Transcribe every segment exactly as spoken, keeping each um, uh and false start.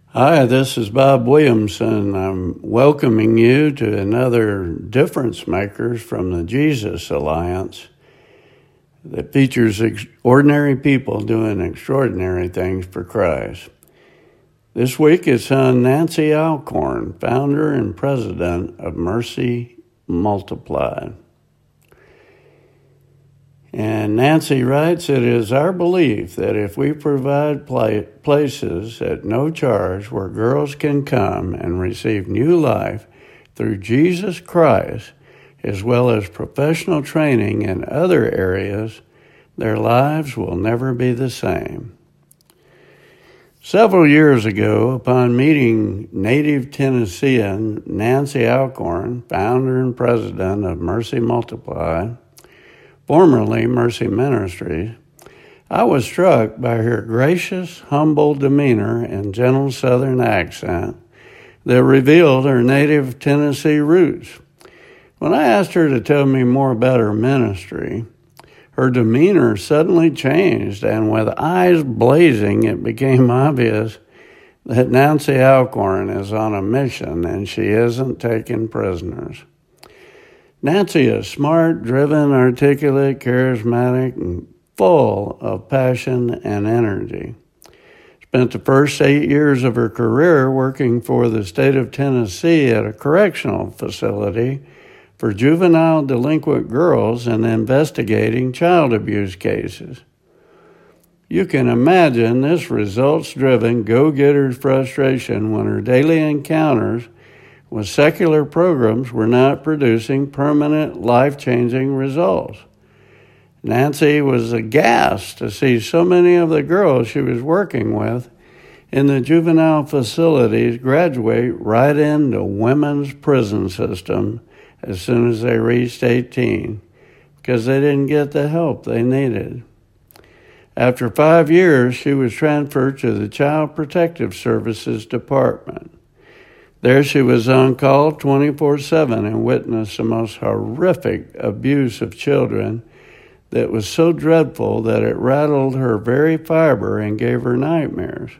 Hi, this is Bob Williamson. I'm welcoming you to another Difference Makers from the Jesus Alliance that features ordinary people doing extraordinary things for Christ. This week it's on Nancy Alcorn, founder and president of Mercy Multiplied. And Nancy writes, "It is our belief that if we provide play, places at no charge where girls can come and receive new life through Jesus Christ, as well as professional training in other areas, their lives will never be the same." Several years ago, upon meeting native Tennessean Nancy Alcorn, founder and president of Mercy Multiplied, formerly Mercy Ministries, I was struck by her gracious, humble demeanor and gentle Southern accent that revealed her native Tennessee roots. When I asked her to tell me more about her ministry, her demeanor suddenly changed, and with eyes blazing, it became obvious that Nancy Alcorn is on a mission and she isn't taking prisoners. Nancy is smart, driven, articulate, charismatic, and full of passion and energy. Spent the first eight years of her career working for the state of Tennessee at a correctional facility for juvenile delinquent girls and investigating child abuse cases. You can imagine this results-driven go-getter's frustration when her daily encounters with secular programs were not producing permanent, life-changing results. Nancy was aghast to see so many of the girls she was working with in the juvenile facilities graduate right into women's prison system as soon as they reached eighteen, because they didn't get the help they needed. After five years, she was transferred to the Child Protective Services Department. There she was on call twenty-four seven and witnessed the most horrific abuse of children that was so dreadful that it rattled her very fiber and gave her nightmares.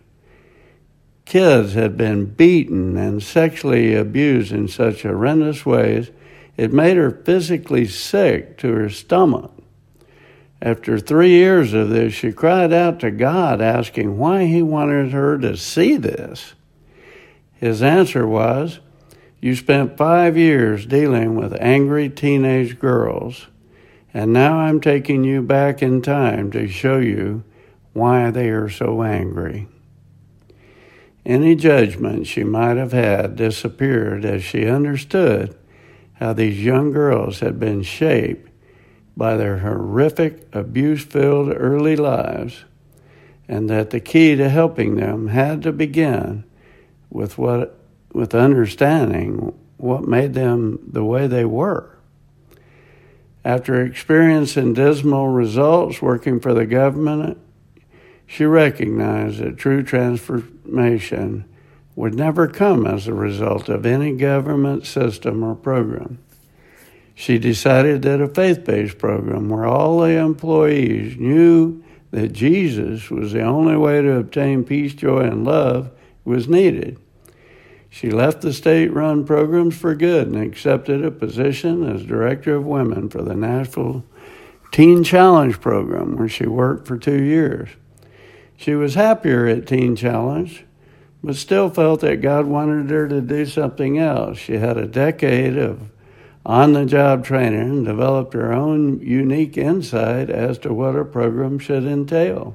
Kids had been beaten and sexually abused in such horrendous ways it made her physically sick to her stomach. After three years of this, she cried out to God, asking why he wanted her to see this. His answer was, "You spent five years dealing with angry teenage girls, and now I'm taking you back in time to show you why they are so angry." Any judgment she might have had disappeared as she understood how these young girls had been shaped by their horrific, abuse-filled early lives, and that the key to helping them had to begin with what, with understanding what made them the way they were. After experiencing dismal results working for the government, she recognized that true transformation would never come as a result of any government system or program. She decided that a faith-based program where all the employees knew that Jesus was the only way to obtain peace, joy, and love was needed. She left the state-run programs for good and accepted a position as Director of Women for the Nashville Teen Challenge program, where she worked for two years. She was happier at Teen Challenge, but still felt that God wanted her to do something else. She had a decade of on-the-job training and developed her own unique insight as to what a program should entail.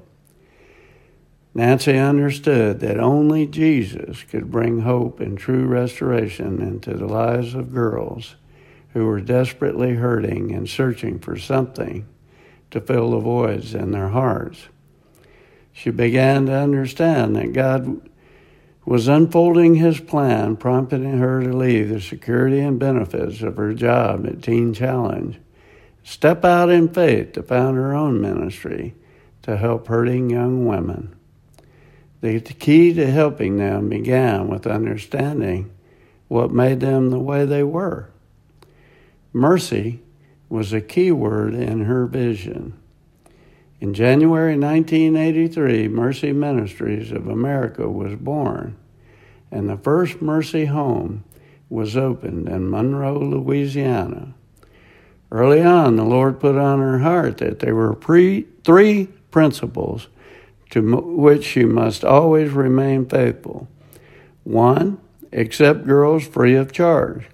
Nancy understood that only Jesus could bring hope and true restoration into the lives of girls who were desperately hurting and searching for something to fill the voids in their hearts. She began to understand that God was unfolding his plan, prompting her to leave the security and benefits of her job at Teen Challenge, step out in faith to found her own ministry to help hurting young women. The key to helping them began with understanding what made them the way they were. Mercy was a key word in her vision. In January nineteen eighty-three, Mercy Ministries of America was born. and the first Mercy home was opened in Monroe, Louisiana. Early on, the Lord put on her heart that there were pre- three principles to m- which she must always remain faithful. One, accept girls free of charge.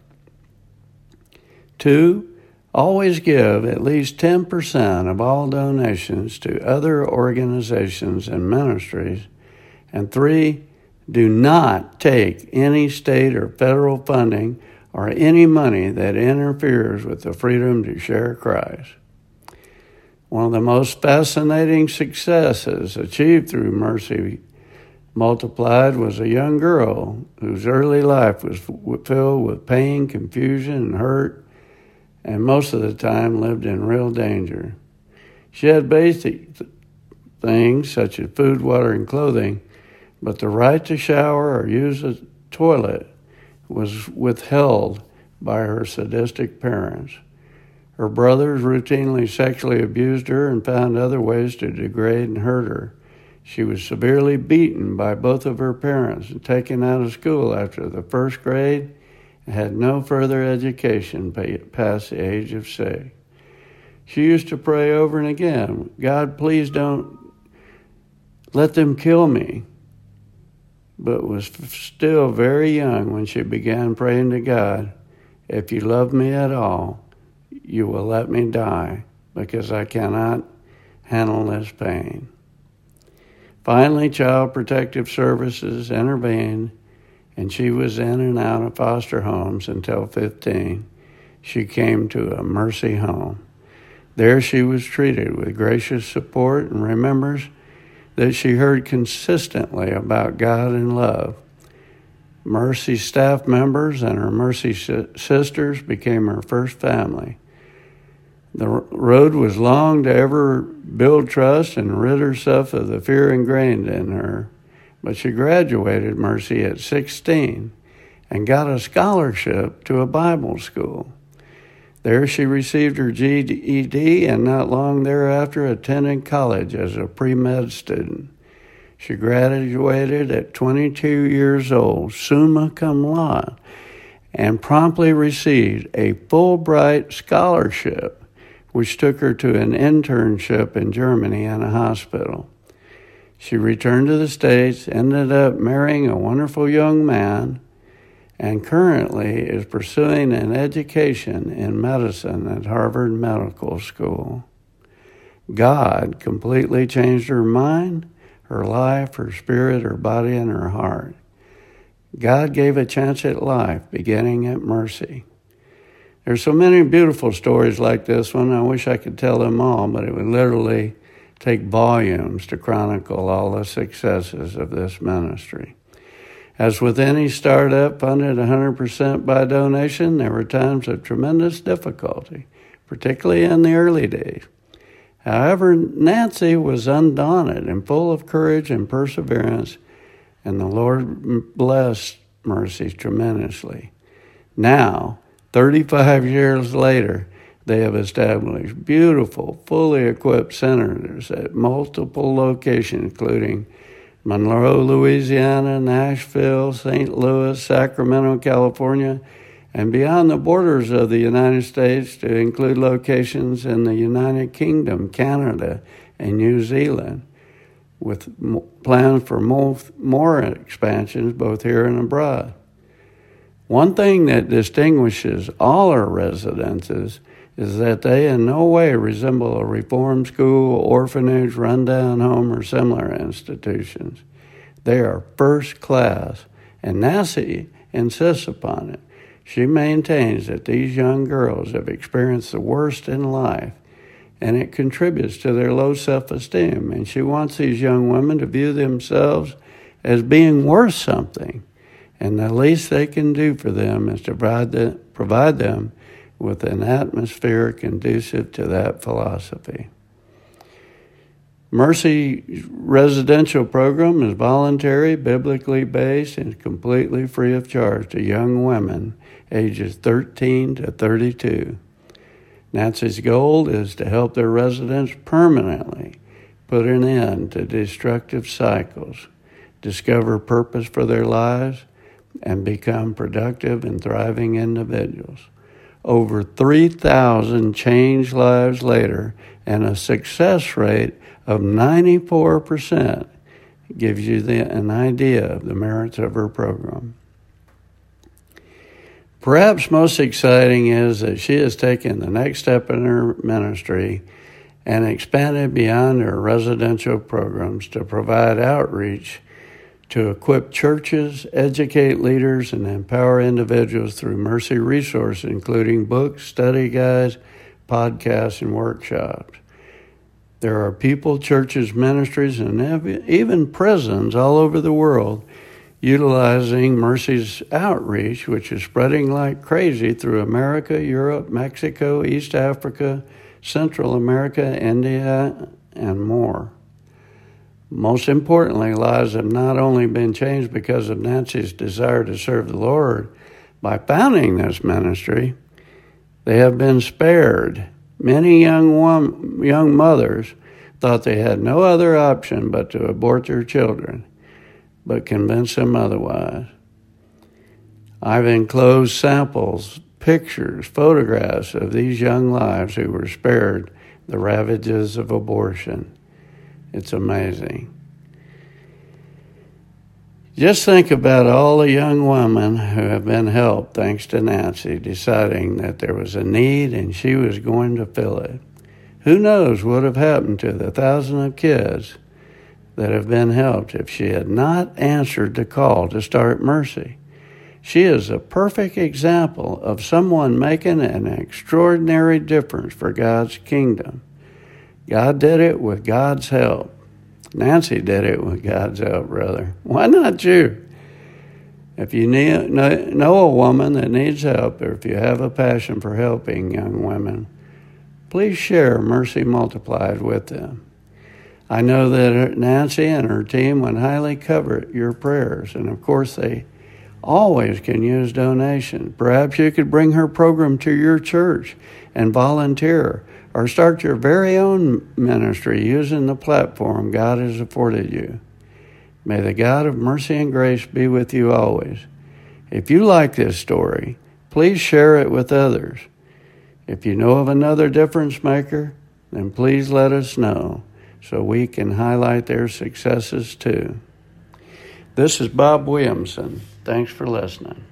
Two, always give at least ten percent of all donations to other organizations and ministries. And three, do not take any state or federal funding or any money that interferes with the freedom to share Christ. One of the most fascinating successes achieved through Mercy Multiplied was a young girl whose early life was filled with pain, confusion, and hurt, and most of the time lived in real danger. She had basic things such as food, water, and clothing, but the right to shower or use a toilet was withheld by her sadistic parents. Her brothers routinely sexually abused her and found other ways to degrade and hurt her. She was severely beaten by both of her parents and taken out of school after the first grade and had no further education past the age of six. She used to pray over and again, God, please don't let them kill me, but was still very young when she began praying to God, if you love me at all, you will let me die because I cannot handle this pain. Finally, Child Protective Services intervened, and she was in and out of foster homes until fifteen. She came to a Mercy home. There she was treated with gracious support and remembers that she heard consistently about God and love. Mercy staff members and her Mercy sisters became her first family. The road was long to ever build trust and rid herself of the fear ingrained in her, but she graduated Mercy at sixteen and got a scholarship to a Bible school. There she received her G E D and not long thereafter attended college as a pre-med student. She graduated at twenty-two years old, summa cum laude, and promptly received a Fulbright scholarship, which took her to an internship in Germany in a hospital. She returned to the States, ended up marrying a wonderful young man, and currently is pursuing an education in medicine at Harvard Medical School. God completely changed her mind, her life, her spirit, her body, and her heart. God gave a chance at life, beginning at Mercy. There's so many beautiful stories like this one. I wish I could tell them all, but it would literally take volumes to chronicle all the successes of this ministry. As with any startup funded one hundred percent by donation, there were times of tremendous difficulty, particularly in the early days. However, Nancy was undaunted and full of courage and perseverance, and the Lord blessed Mercy tremendously. Now, thirty-five years later, they have established beautiful, fully equipped centers at multiple locations, including Monroe, Louisiana, Nashville, Saint Louis, Sacramento, California, and beyond the borders of the United States to include locations in the United Kingdom, Canada, and New Zealand, with plans for more, more expansions both here and abroad. One thing that distinguishes all our residences is that they in no way resemble a reform school, orphanage, rundown home, or similar institutions. They are first class, and Nancy insists upon it. She maintains that these young girls have experienced the worst in life, and it contributes to their low self-esteem, and she wants these young women to view themselves as being worth something. And the least they can do for them is to provide them, provide them with an atmosphere conducive to that philosophy. Mercy residential program is voluntary, biblically based, and completely free of charge to young women ages thirteen to thirty-two. Nancy's goal is to help their residents permanently put an end to destructive cycles, discover purpose for their lives, and become productive and thriving individuals. Over three thousand changed lives later, and a success rate of ninety-four percent gives you the, an idea of the merits of her program. Perhaps most exciting is that she has taken the next step in her ministry and expanded beyond her residential programs to provide outreach to equip churches, educate leaders, and empower individuals through Mercy resources, including books, study guides, podcasts, and workshops. There are people, churches, ministries, and even prisons all over the world utilizing Mercy's outreach, which is spreading like crazy through America, Europe, Mexico, East Africa, Central America, India, and more. Most importantly, lives have not only been changed because of Nancy's desire to serve the Lord by founding this ministry, they have been spared. Many young wom- young mothers thought they had no other option but to abort their children, but convinced them otherwise. I've enclosed samples, pictures, photographs of these young lives who were spared the ravages of abortion. It's amazing. Just think about all the young women who have been helped thanks to Nancy deciding that there was a need and she was going to fill it. Who knows what would have happened to the thousands of kids that have been helped if she had not answered the call to start Mercy. She is a perfect example of someone making an extraordinary difference for God's kingdom. God did it with God's help. Nancy did it with God's help, brother. Why not you? If you need, know a woman that needs help, or if you have a passion for helping young women, please share Mercy Multiplied with them. I know that Nancy and her team would highly covet your prayers, and of course they always can use donations. Perhaps you could bring her program to your church and volunteer, or start your very own ministry using the platform God has afforded you. May the God of mercy and grace be with you always. If you like this story, please share it with others. If you know of another difference maker, then please let us know so we can highlight their successes too. This is Bob Williamson. Thanks for listening.